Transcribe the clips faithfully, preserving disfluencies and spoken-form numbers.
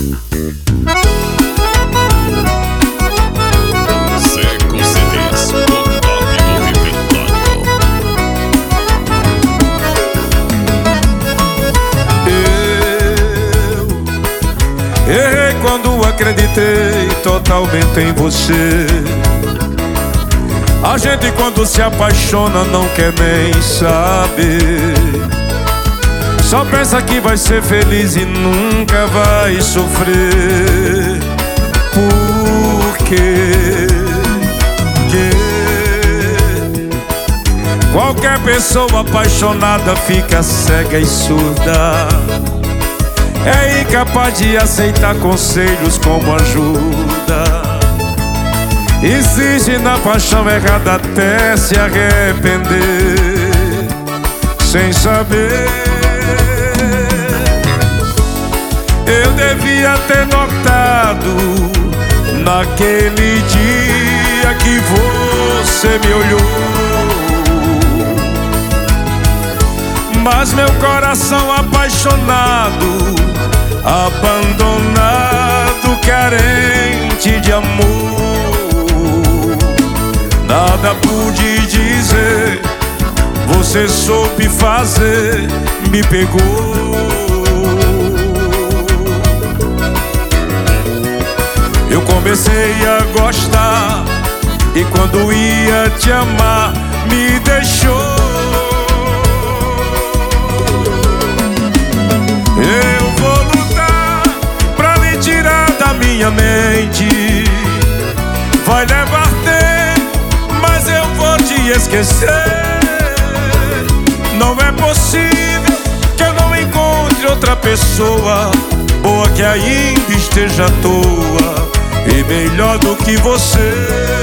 Seco C Ds, o top do repertório. Eu errei quando acreditei totalmente em você. A gente quando se apaixona não quer nem saber. Só pensa que vai ser feliz e nunca vai sofrer. Por quê? Qualquer pessoa apaixonada fica cega e surda. É incapaz de aceitar conselhos como ajuda. Insiste na paixão errada até se arrepender, sem saber. Eu devia ter notado naquele dia que você me olhou, mas meu coração apaixonado, abandonado, carente de amor, nada pude dizer, você soube fazer, me pegou. Eu comecei a gostar e quando ia te amar, me deixou. Eu vou lutar pra lhe tirar da minha mente. Vai levar tempo, mas eu vou te esquecer. Não é possível que eu não encontre outra pessoa boa que ainda esteja à toa e melhor do que você.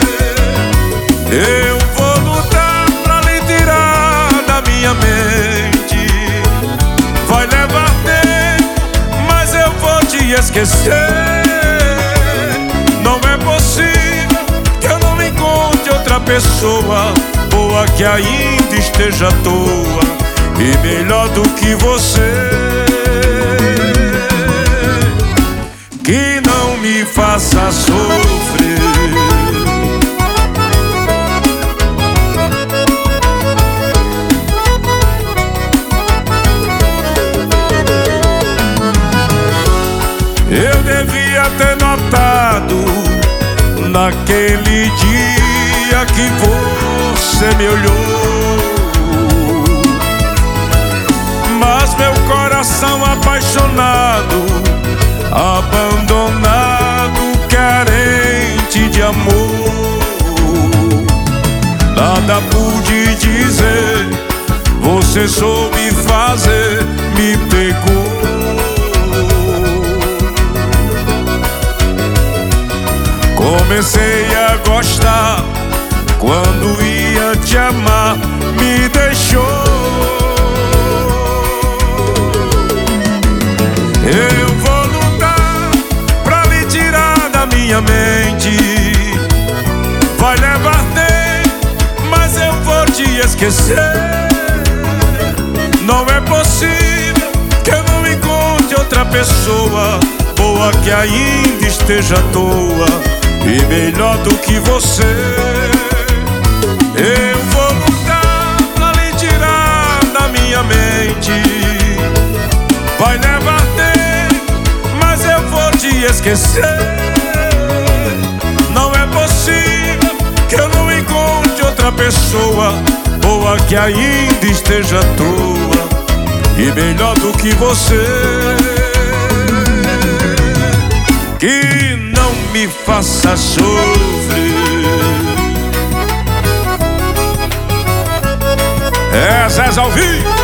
Eu vou lutar pra lhe tirar da minha mente. Vai levar tempo, mas eu vou te esquecer. Não é possível que eu não encontre outra pessoa boa que ainda esteja à toa e melhor do que você. Que não me faça sofrer. Eu devia ter notado naquele dia que você me olhou, mas meu coração apaixonado, abandonado, carente de amor, nada pude dizer, você soube fazer, me pegou. Comecei a gostar, quando ia te amar, me deixou. Eu vou lutar pra lhe tirar da minha mente. Vai levar tempo, mas eu vou te esquecer. Não é possível que eu não encontre outra pessoa boa que ainda esteja à toa e melhor do que você. Eu vou lutar pra lhe tirar da minha mente. Vai levar tempo, mas eu vou te esquecer. Não é possível que eu não encontre outra pessoa boa que ainda esteja à toa e melhor do que você. Que não me faça sofrer. É Zé Alvim.